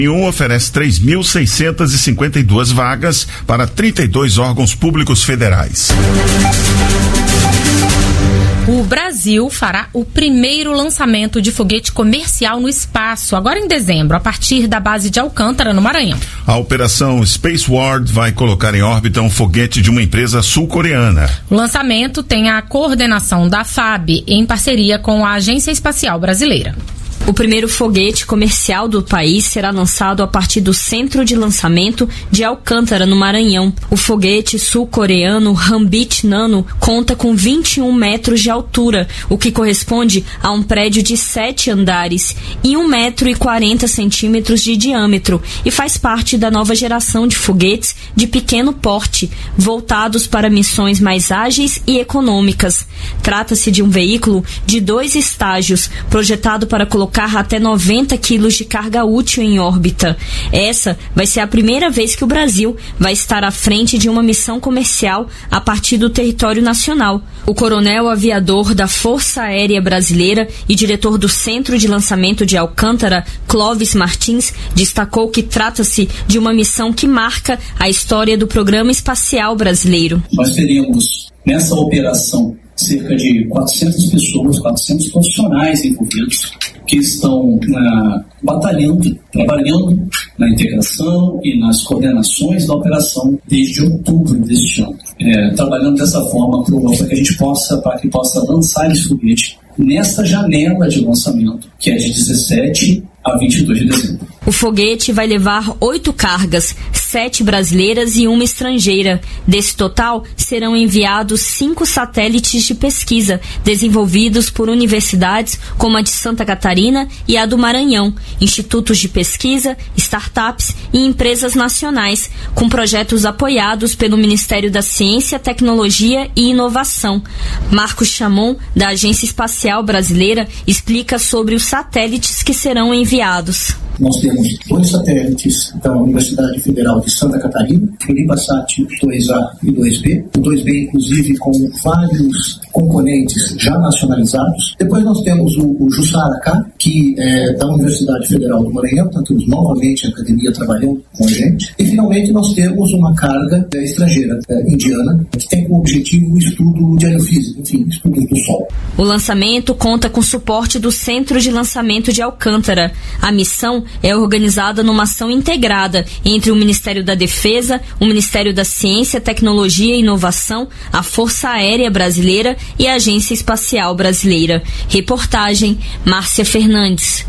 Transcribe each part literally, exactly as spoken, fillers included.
E um oferece três mil seiscentas e cinquenta e duas vagas para trinta e dois órgãos públicos federais. O Brasil fará o primeiro lançamento de foguete comercial no espaço, agora em dezembro, a partir da base de Alcântara, no Maranhão. A operação Space World vai colocar em órbita um foguete de uma empresa sul-coreana. O lançamento tem a coordenação da F A B, em parceria com a Agência Espacial Brasileira. O primeiro foguete comercial do país será lançado a partir do Centro de Lançamento de Alcântara, no Maranhão. O foguete sul-coreano Hambit Nano conta com vinte e um metros de altura, o que corresponde a um prédio de sete andares, e um metro e quarenta centímetros de diâmetro, e faz parte da nova geração de foguetes de pequeno porte, voltados para missões mais ágeis e econômicas. Trata-se de um veículo de dois estágios, projetado para colocar até noventa quilos de carga útil em órbita. Essa vai ser a primeira vez que o Brasil vai estar à frente de uma missão comercial a partir do território nacional. O coronel aviador da Força Aérea Brasileira e diretor do Centro de Lançamento de Alcântara, Clóvis Martins, destacou que trata-se de uma missão que marca a história do programa espacial brasileiro. Nós teremos nessa operação cerca de quatrocentas pessoas, quatrocentos profissionais envolvidos, que estão na, batalhando, trabalhando na integração e nas coordenações da operação desde outubro deste ano. É, trabalhando dessa forma para que a gente possa, para que possa lançar esse foguete nesta janela de lançamento, que é de dezessete a vinte e dois de dezembro. O foguete vai levar oito cargas, sete brasileiras e uma estrangeira. Desse total, serão enviados cinco satélites de pesquisa, desenvolvidos por universidades como a de Santa Catarina e a do Maranhão, institutos de pesquisa, startups e empresas nacionais, com projetos apoiados pelo Ministério da Ciência, Tecnologia e Inovação. Marcos Chamon, da Agência Espacial Brasileira, explica sobre os satélites que serão enviados. Nós temos dois satélites da Universidade Federal de Santa Catarina, o LibaSat dois A e dois B, o dois B inclusive com vários componentes já nacionalizados. Depois nós temos o, o Jussara-K, que é da Universidade Federal do Maranhão, então temos novamente a academia trabalhando com a gente. E finalmente nós temos uma carga é, estrangeira, é, indiana, que tem como objetivo o estudo de aerofísica, enfim, estudos do Sol. O lançamento conta com suporte do Centro de Lançamento de Alcântara. A missão é organizada numa ação integrada entre o Ministério da Defesa, o Ministério da Ciência, Tecnologia e Inovação, a Força Aérea Brasileira e a Agência Espacial Brasileira. Reportagem, Márcia Fernandes.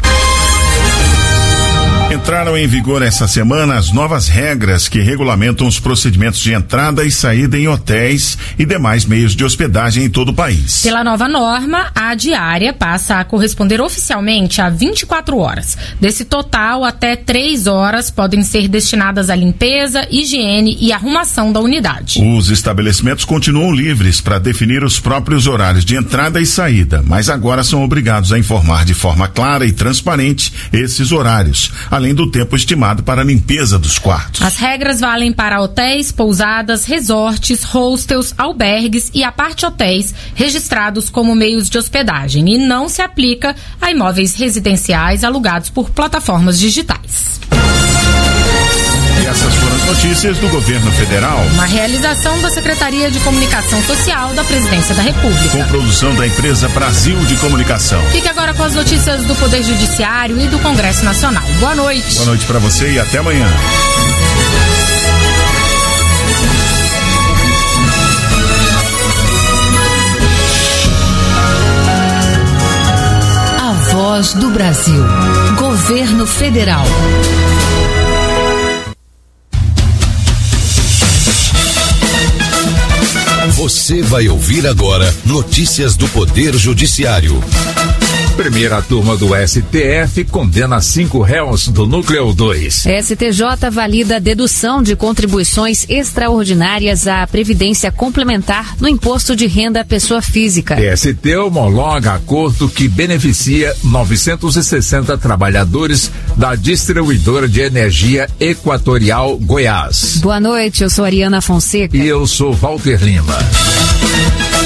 Entraram em vigor essa semana as novas regras que regulamentam os procedimentos de entrada e saída em hotéis e demais meios de hospedagem em todo o país. Pela nova norma, a diária passa a corresponder oficialmente a vinte e quatro horas. Desse total, até três horas podem ser destinadas à limpeza, higiene e arrumação da unidade. Os estabelecimentos continuam livres para definir os próprios horários de entrada e saída, mas agora são obrigados a informar de forma clara e transparente esses horários, além do tempo estimado para a limpeza dos quartos. As regras valem para hotéis, pousadas, resorts, hostels, albergues e a parte hotéis registrados como meios de hospedagem e não se aplica a imóveis residenciais alugados por plataformas digitais. E essas foram as notícias do governo federal. Uma realização da Secretaria de Comunicação Social da Presidência da República. Com produção da empresa Brasil de Comunicação. Fique agora com as notícias do Poder Judiciário e do Congresso Nacional. Boa noite. Boa noite para você e até amanhã. A Voz do Brasil. Governo Federal. Você vai ouvir agora notícias do Poder Judiciário. Primeira turma do S T F condena cinco réus do Núcleo dois. S T J valida a dedução de contribuições extraordinárias à Previdência Complementar no Imposto de Renda à Pessoa Física. T S T homologa acordo que beneficia novecentos e sessenta trabalhadores da distribuidora de energia Equatorial Goiás. Boa noite, eu sou Ariana Fonseca. E eu sou Walter Lima.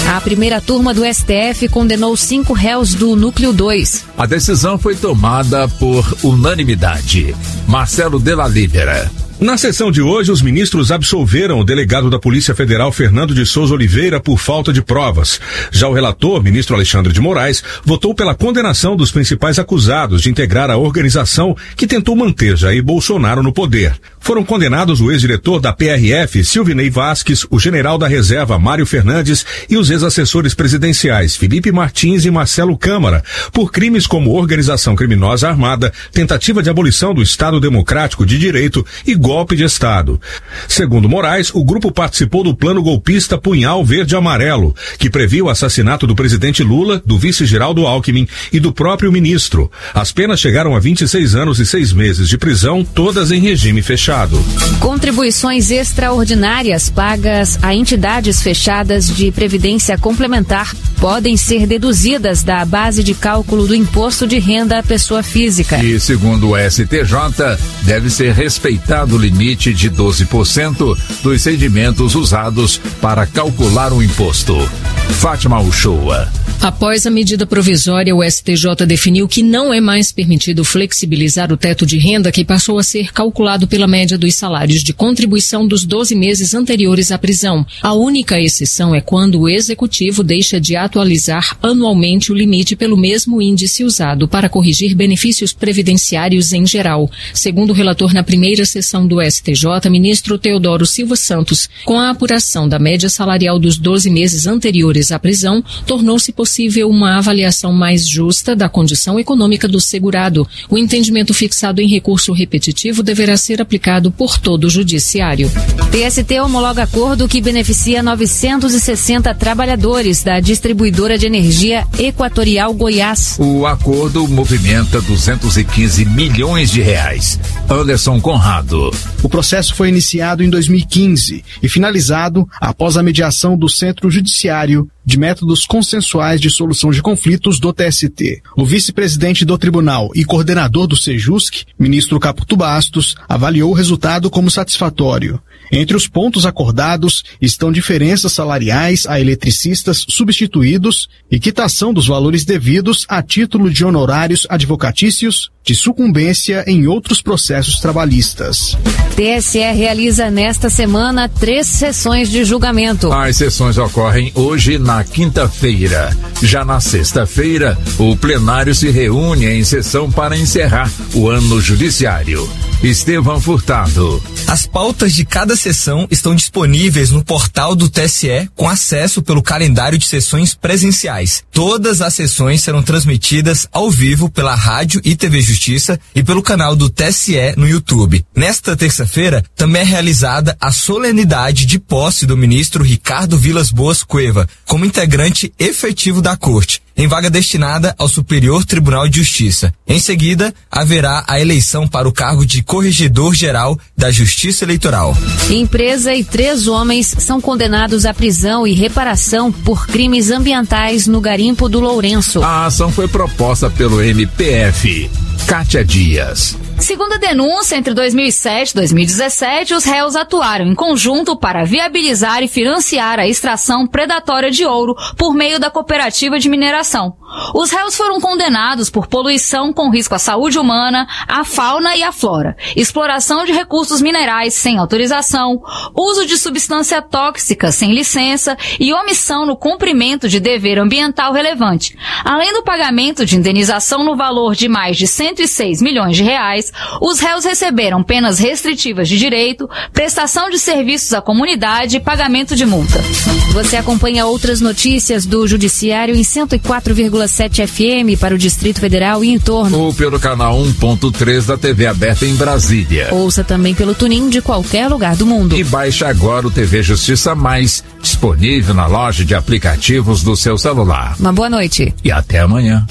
A primeira turma do S T F condenou cinco réus do Núcleo dois. A decisão foi tomada por unanimidade. Marcelo Della Libera. Na sessão de hoje, os ministros absolveram o delegado da Polícia Federal, Fernando de Souza Oliveira, por falta de provas. Já o relator, ministro Alexandre de Moraes, votou pela condenação dos principais acusados de integrar a organização que tentou manter Jair Bolsonaro no poder. Foram condenados o ex-diretor da P R F, Silvinei Vasques, o general da reserva, Mário Fernandes, e os ex-assessores presidenciais, Felipe Martins e Marcelo Câmara, por crimes como organização criminosa armada, tentativa de abolição do Estado Democrático de Direito e golpe de Estado. Segundo Moraes, o grupo participou do plano golpista Punhal Verde Amarelo, que previa o assassinato do presidente Lula, do vice Geraldo Alckmin e do próprio ministro. As penas chegaram a vinte e seis anos e seis meses de prisão, todas em regime fechado. Contribuições extraordinárias pagas a entidades fechadas de previdência complementar podem ser deduzidas da base de cálculo do imposto de renda à pessoa física. E segundo o S T J, deve ser respeitado o limite de doze por cento dos rendimentos usados para calcular o imposto. Fátima Uchoa. Após a medida provisória, o S T J definiu que não é mais permitido flexibilizar o teto de renda que passou a ser calculado pela média dos salários de contribuição dos doze meses anteriores à prisão. A única exceção é quando o executivo deixa de atualizar anualmente o limite pelo mesmo índice usado para corrigir benefícios previdenciários em geral. Segundo o relator na primeira sessão do S T J, ministro Teodoro Silva Santos, com a apuração da média salarial dos doze meses anteriores à prisão, tornou-se possível uma avaliação mais justa da condição econômica do segurado. O entendimento fixado em recurso repetitivo deverá ser aplicado por todo o judiciário. T S T homologa acordo que beneficia novecentos e sessenta trabalhadores da distribuidora de energia Equatorial Goiás. O acordo movimenta duzentos e quinze milhões de reais. Anderson Conrado. O processo foi iniciado em dois mil e quinze e finalizado após a mediação do Centro Judiciário de Métodos Consensuais de Solução de Conflitos do T S T. O vice-presidente do tribunal e coordenador do Sejusc, ministro Caputo Bastos, avaliou o resultado como satisfatório. Entre os pontos acordados estão diferenças salariais a eletricistas substituídos e quitação dos valores devidos a título de honorários advocatícios de sucumbência em outros processos trabalhistas. T S E realiza nesta semana três sessões de julgamento. As sessões ocorrem hoje na quinta-feira. Já na sexta-feira, o plenário se reúne em sessão para encerrar o ano judiciário. Estevão Furtado. As pautas de cada sessão estão disponíveis no portal do T S E com acesso pelo calendário de sessões presenciais. Todas as sessões serão transmitidas ao vivo pela rádio e T V Justiça e pelo canal do T S E no YouTube. Nesta terça-feira, também é realizada a solenidade de posse do ministro Ricardo Vilas Boas Cueva como integrante efetivo da Corte, em vaga destinada ao Superior Tribunal de Justiça. Em seguida, haverá a eleição para o cargo de Corregedor-Geral da Justiça Eleitoral. Empresa e três homens são condenados à prisão e reparação por crimes ambientais no garimpo do Lourenço. A ação foi proposta pelo M P F. Kátia Dias. Segundo a denúncia, entre dois mil e sete e dois mil e dezessete, os réus atuaram em conjunto para viabilizar e financiar a extração predatória de ouro por meio da cooperativa de mineração. Os réus foram condenados por poluição com risco à saúde humana, à fauna e à flora, exploração de recursos minerais sem autorização, uso de substância tóxica sem licença e omissão no cumprimento de dever ambiental relevante, além do pagamento de indenização no valor de mais de cento e seis milhões de reais. Os réus receberam penas restritivas de direito, prestação de serviços à comunidade e pagamento de multa. Você acompanha outras notícias do Judiciário em cento e quatro vírgula sete F M para o Distrito Federal e em torno. Ou pelo canal um ponto três da T V aberta em Brasília. Ouça também pelo TuneIn de qualquer lugar do mundo. E baixe agora o T V Justiça Mais, disponível na loja de aplicativos do seu celular. Uma boa noite. E até amanhã.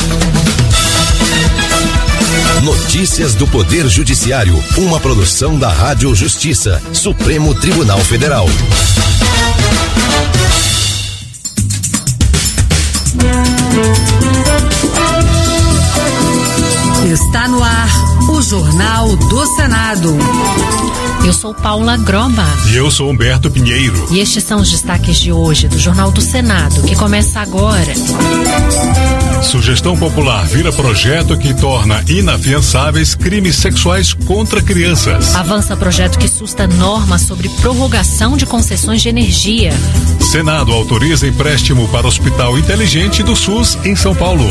Notícias do Poder Judiciário, uma produção da Rádio Justiça, Supremo Tribunal Federal. Está no ar o Jornal do Senado. Eu sou Paula Groma. E eu sou Humberto Pinheiro. E estes são os destaques de hoje do Jornal do Senado, que começa agora. Sugestão popular vira projeto que torna inafiançáveis crimes sexuais contra crianças. Avança projeto que susta normas sobre prorrogação de concessões de energia. Senado autoriza empréstimo para Hospital Inteligente do SUS em São Paulo.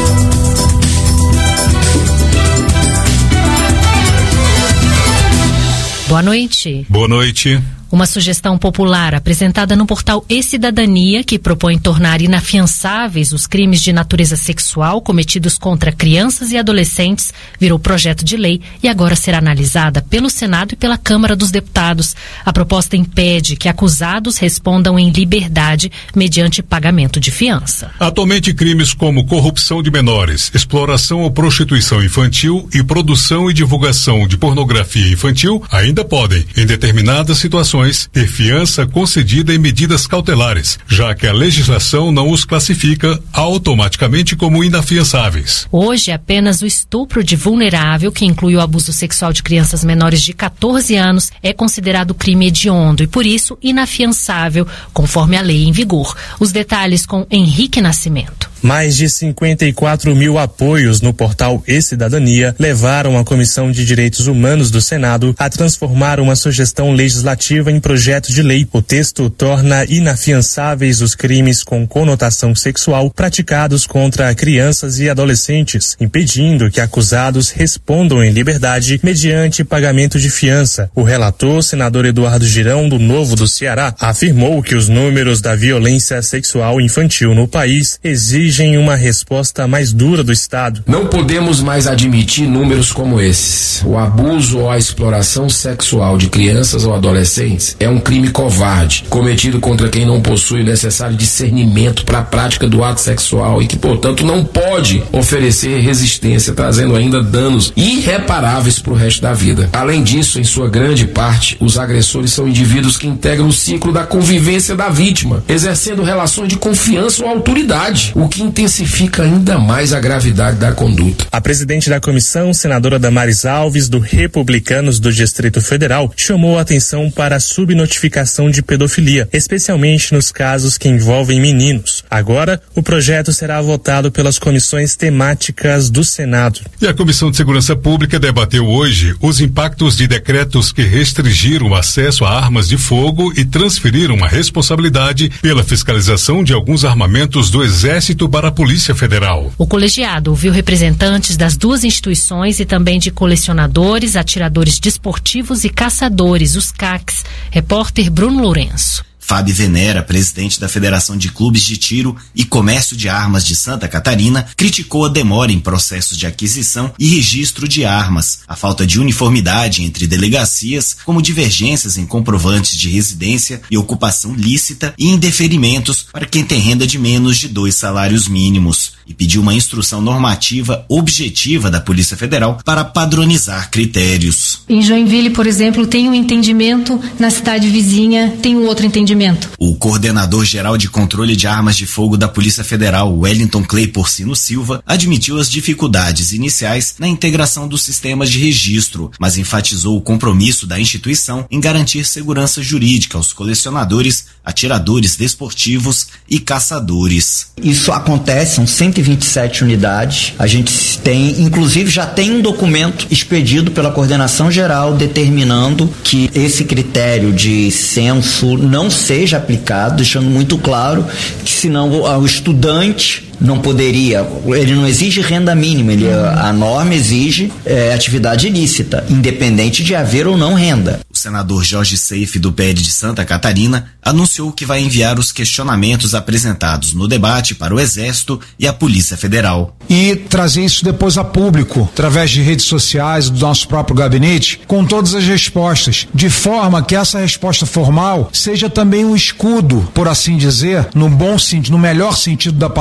Boa noite. Boa noite. Uma sugestão popular apresentada no portal E-Cidadania, que propõe tornar inafiançáveis os crimes de natureza sexual cometidos contra crianças e adolescentes, virou projeto de lei e agora será analisada pelo Senado e pela Câmara dos Deputados. A proposta impede que acusados respondam em liberdade mediante pagamento de fiança. Atualmente, crimes como corrupção de menores, exploração ou prostituição infantil e produção e divulgação de pornografia infantil ainda podem, em determinadas situações, ter fiança concedida em medidas cautelares, já que a legislação não os classifica automaticamente como inafiançáveis. Hoje, apenas o estupro de vulnerável, que inclui o abuso sexual de crianças menores de catorze anos, é considerado crime hediondo e, por isso, inafiançável, conforme a lei em vigor. Os detalhes com Henrique Nascimento. Mais de cinquenta e quatro mil apoios no portal E-Cidadania levaram a Comissão de Direitos Humanos do Senado a transformar uma sugestão legislativa em projeto de lei. O texto torna inafiançáveis os crimes com conotação sexual praticados contra crianças e adolescentes, impedindo que acusados respondam em liberdade mediante pagamento de fiança. O relator, senador Eduardo Girão, do Novo do Ceará, afirmou que os números da violência sexual infantil no país exigem uma resposta mais dura do Estado. Não podemos mais admitir números como esses. O abuso ou a exploração sexual de crianças ou adolescentes é um crime covarde, cometido contra quem não possui o necessário discernimento para a prática do ato sexual e que, portanto, não pode oferecer resistência, trazendo ainda danos irreparáveis para o resto da vida. Além disso, em sua grande parte, os agressores são indivíduos que integram o ciclo da convivência da vítima, exercendo relações de confiança ou autoridade, o que intensifica ainda mais a gravidade da conduta. A presidente da comissão, senadora Damares Alves, do Republicanos do Distrito Federal, chamou a atenção para a subnotificação de pedofilia, especialmente nos casos que envolvem meninos. Agora, o projeto será votado pelas comissões temáticas do Senado. E a Comissão de Segurança Pública debateu hoje os impactos de decretos que restringiram o acesso a armas de fogo e transferiram a responsabilidade pela fiscalização de alguns armamentos do Exército para a Polícia Federal. O colegiado ouviu representantes das duas instituições e também de colecionadores, atiradores desportivos e caçadores, os C A Cs. Repórter Bruno Lourenço. Fábio Venera, presidente da Federação de Clubes de Tiro e Comércio de Armas de Santa Catarina, criticou a demora em processos de aquisição e registro de armas, a falta de uniformidade entre delegacias, como divergências em comprovantes de residência e ocupação lícita e indeferimentos para quem tem renda de menos de dois salários mínimos, e pediu uma instrução normativa objetiva da Polícia Federal para padronizar critérios. Em Joinville, por exemplo, tem um entendimento, na cidade vizinha tem um outro entendimento. O coordenador-geral de controle de armas de fogo da Polícia Federal, Wellington Clay Porcino Silva, admitiu as dificuldades iniciais na integração dos sistemas de registro, mas enfatizou o compromisso da instituição em garantir segurança jurídica aos colecionadores, atiradores desportivos e caçadores. Isso acontece, são cento e vinte e sete unidades. A gente tem, inclusive, já tem um documento expedido pela Coordenação Geral determinando que esse critério de censo não seja aplicado, deixando muito claro que senão o estudante não poderia, ele não exige renda mínima, ele, a norma exige é, atividade ilícita, independente de haver ou não renda. O senador Jorge Seife, do P L de Santa Catarina, anunciou que vai enviar os questionamentos apresentados no debate para o Exército e a Polícia Federal. E trazer isso depois a público, através de redes sociais, do nosso próprio gabinete, com todas as respostas, de forma que essa resposta formal seja também um escudo, por assim dizer, no bom sentido, no melhor sentido da palavra,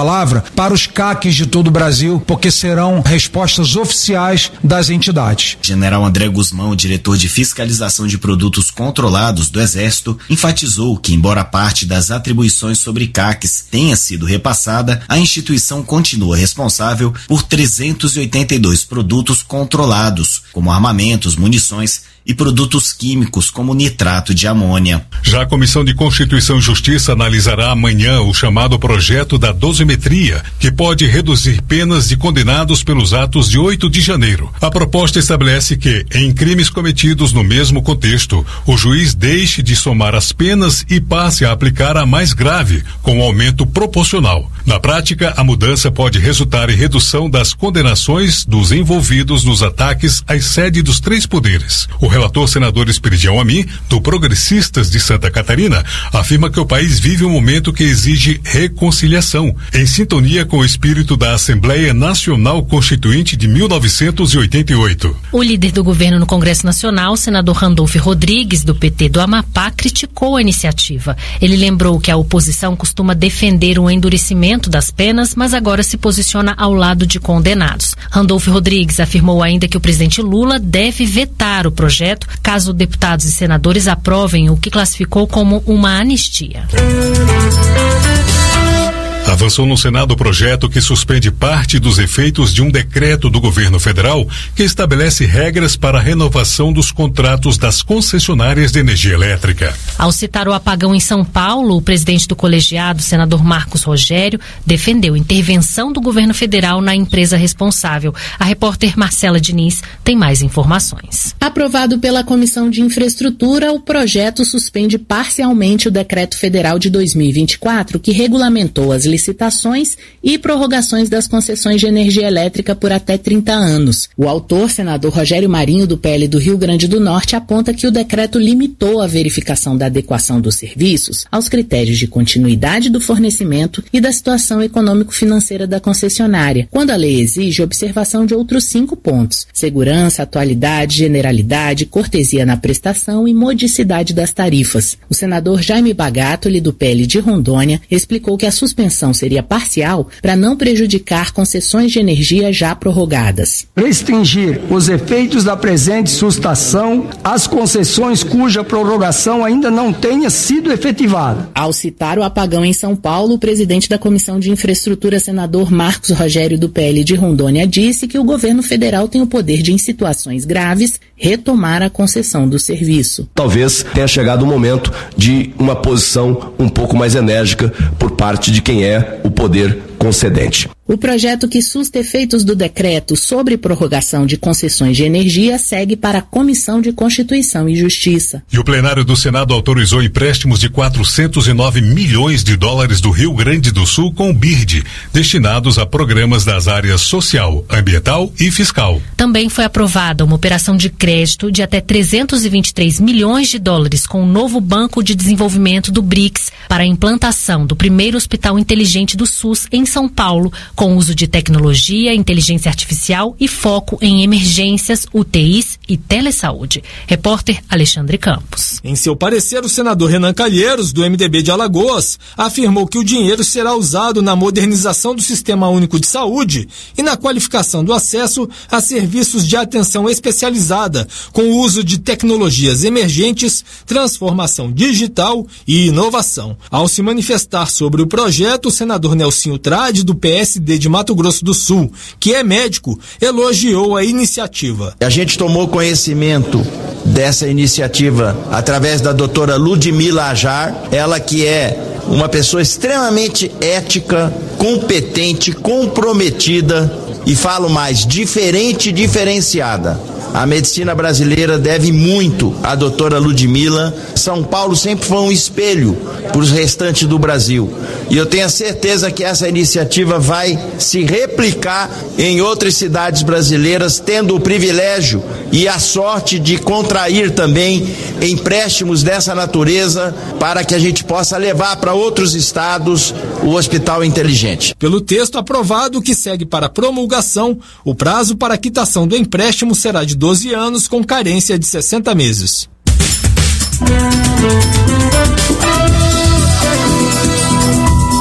para os C A Cs de todo o Brasil, porque serão respostas oficiais das entidades. General André Guzmão, diretor de fiscalização de produtos controlados do Exército, enfatizou que, embora parte das atribuições sobre C A Cs tenha sido repassada, a instituição continua responsável por trezentos e oitenta e dois produtos controlados, como armamentos, munições e produtos químicos como nitrato de amônia. Já a Comissão de Constituição e Justiça analisará amanhã o chamado projeto da dosimetria, que pode reduzir penas de condenados pelos atos de oito de janeiro. A proposta estabelece que, em crimes cometidos no mesmo contexto, o juiz deixe de somar as penas e passe a aplicar a mais grave, com um aumento proporcional. Na prática, a mudança pode resultar em redução das condenações dos envolvidos nos ataques às sedes dos três poderes. O relator senador Esperidião Amin, do Progressistas de Santa Catarina, afirma que o país vive um momento que exige reconciliação, em sintonia com o espírito da Assembleia Nacional Constituinte de mil novecentos e oitenta e oito. O líder do governo no Congresso Nacional, senador Randolfo Rodrigues, do P T do Amapá, criticou a iniciativa. Ele lembrou que a oposição costuma defender o endurecimento das penas, mas agora se posiciona ao lado de condenados. Randolfo Rodrigues afirmou ainda que o presidente Lula deve vetar o projeto caso deputados e senadores aprovem o que classificou como uma anistia. Avançou no Senado o projeto que suspende parte dos efeitos de um decreto do governo federal que estabelece regras para a renovação dos contratos das concessionárias de energia elétrica. Ao citar o apagão em São Paulo, o presidente do colegiado, senador Marcos Rogério, defendeu intervenção do governo federal na empresa responsável. A repórter Marcela Diniz tem mais informações. Aprovado pela Comissão de Infraestrutura, o projeto suspende parcialmente o decreto federal de dois mil e vinte e quatro que regulamentou as licitações e prorrogações das concessões de energia elétrica por até trinta anos. O autor, senador Rogério Marinho, do P L do Rio Grande do Norte, aponta que o decreto limitou a verificação da adequação dos serviços aos critérios de continuidade do fornecimento e da situação econômico-financeira da concessionária, quando a lei exige observação de outros cinco pontos: segurança, atualidade, generalidade, cortesia na prestação e modicidade das tarifas. O senador Jaime Bagatoli, do P L de Rondônia, explicou que a suspensão seria parcial para não prejudicar concessões de energia já prorrogadas. Restringir os efeitos da presente sustação às concessões cuja prorrogação ainda não tenha sido efetivada. Ao citar o apagão em São Paulo, o presidente da Comissão de Infraestrutura, senador Marcos Rogério, do P L de Rondônia, disse que o governo federal tem o poder de, em situações graves, retomar a concessão do serviço. Talvez tenha chegado o momento de uma posição um pouco mais enérgica por parte de quem é o poder concedente. O projeto que susta efeitos do decreto sobre prorrogação de concessões de energia segue para a Comissão de Constituição e Justiça. E o plenário do Senado autorizou empréstimos de quatrocentos e nove milhões de dólares do Rio Grande do Sul com o B I R D, destinados a programas das áreas social, ambiental e fiscal. Também foi aprovada uma operação de crédito de até trezentos e vinte e três milhões de dólares com o novo Banco de Desenvolvimento do BRICS para a implantação do primeiro hospital inteligente do SUS em São Paulo, com uso de tecnologia, inteligência artificial e foco em emergências, U T Is e telesaúde. Repórter Alexandre Campos. Em seu parecer, o senador Renan Calheiros, do M D B de Alagoas, afirmou que o dinheiro será usado na modernização do Sistema Único de Saúde e na qualificação do acesso a serviços de atenção especializada, com o uso de tecnologias emergentes, transformação digital e inovação. Ao se manifestar sobre o projeto, o senador Nelsinho Trade, do P S D de Mato Grosso do Sul, que é médico, elogiou a iniciativa. A gente tomou conhecimento dessa iniciativa através da doutora Ludmila Ajar, ela que é uma pessoa extremamente ética, competente, comprometida e falo mais, diferente e diferenciada. A medicina brasileira deve muito à doutora Ludmila. São Paulo sempre foi um espelho para os restantes do Brasil. E eu tenho a certeza que essa iniciativa vai se replicar em outras cidades brasileiras, tendo o privilégio e a sorte de contrair também empréstimos dessa natureza para que a gente possa levar para outros estados o hospital inteligente. Pelo texto aprovado, que segue para promulgação, o prazo para a quitação do empréstimo será de doze anos, com carência de sessenta meses. Com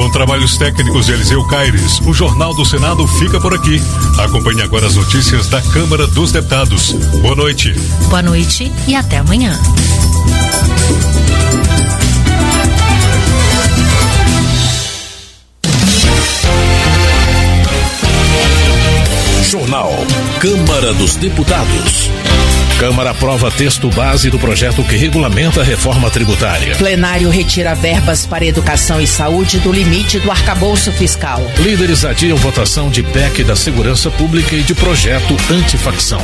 Com trabalhos técnicos de Eliseu Caires, o Jornal do Senado fica por aqui. Acompanhe agora as notícias da Câmara dos Deputados. Boa noite. Boa noite e até amanhã. Jornal Câmara dos Deputados. Câmara aprova texto base do projeto que regulamenta a reforma tributária. Plenário retira verbas para educação e saúde do limite do arcabouço fiscal. Líderes adiam votação de P E C da Segurança Pública e de projeto antifacção.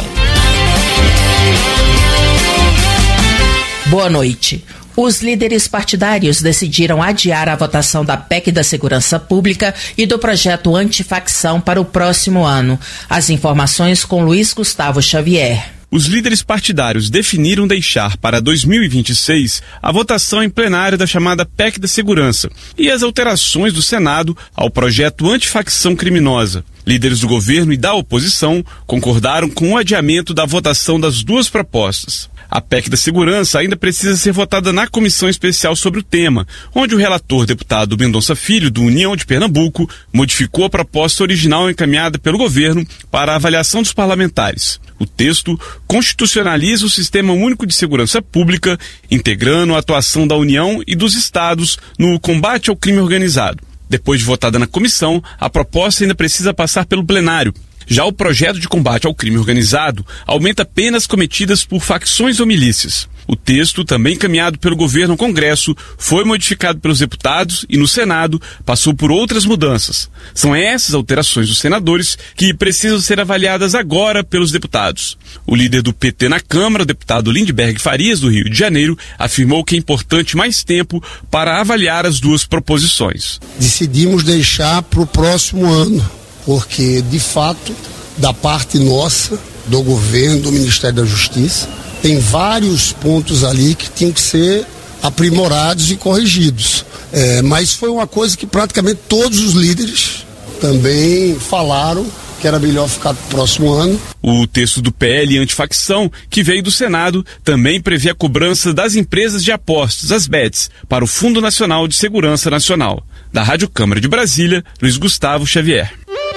Boa noite. Os líderes partidários decidiram adiar a votação da P E C da Segurança Pública e do projeto antifacção para o próximo ano. As informações com Luiz Gustavo Xavier. Os líderes partidários definiram deixar para dois mil e vinte e seis a votação em plenário da chamada P E C da Segurança e as alterações do Senado ao projeto antifacção criminosa. Líderes do governo e da oposição concordaram com o adiamento da votação das duas propostas. A P E C da Segurança ainda precisa ser votada na comissão especial sobre o tema, onde o relator deputado Mendonça Filho, do União de Pernambuco, modificou a proposta original encaminhada pelo governo para a avaliação dos parlamentares. O texto constitucionaliza o Sistema Único de Segurança Pública, integrando a atuação da União e dos estados no combate ao crime organizado. Depois de votada na comissão, a proposta ainda precisa passar pelo plenário. Já o projeto de combate ao crime organizado aumenta penas cometidas por facções ou milícias. O texto, também encaminhado pelo governo ao Congresso, foi modificado pelos deputados e no Senado passou por outras mudanças. São essas alterações dos senadores que precisam ser avaliadas agora pelos deputados. O líder do P T na Câmara, o deputado Lindbergh Farias, do Rio de Janeiro, afirmou que é importante mais tempo para avaliar as duas proposições. Decidimos deixar para o próximo ano, porque, de fato, da parte nossa, do governo, do Ministério da Justiça, tem vários pontos ali que tinham que ser aprimorados e corrigidos. É, mas foi uma coisa que praticamente todos os líderes também falaram que era melhor ficar para o próximo ano. O texto do P L antifacção, que veio do Senado, também prevê a cobrança das empresas de apostas, as bets, para o Fundo Nacional de Segurança Nacional. Da Rádio Câmara de Brasília, Luiz Gustavo Xavier.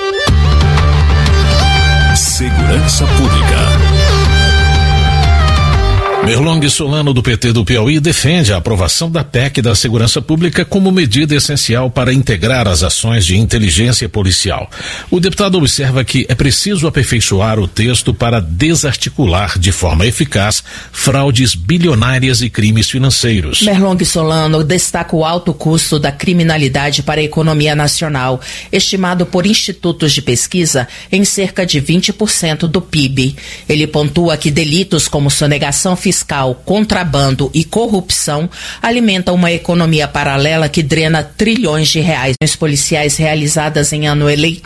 Segurança Pública. Merlong Solano, do P T do Piauí, defende a aprovação da P E C da Segurança Pública como medida essencial para integrar as ações de inteligência policial. O deputado observa que é preciso aperfeiçoar o texto para desarticular de forma eficaz fraudes bilionárias e crimes financeiros. Merlong Solano destaca o alto custo da criminalidade para a economia nacional, estimado por institutos de pesquisa em cerca de vinte por cento do P I B. Ele pontua que delitos como sonegação fiscal, fiscal, contrabando e corrupção alimentam uma economia paralela que drena trilhões de reais. As policiais realizadas em ano eleitoral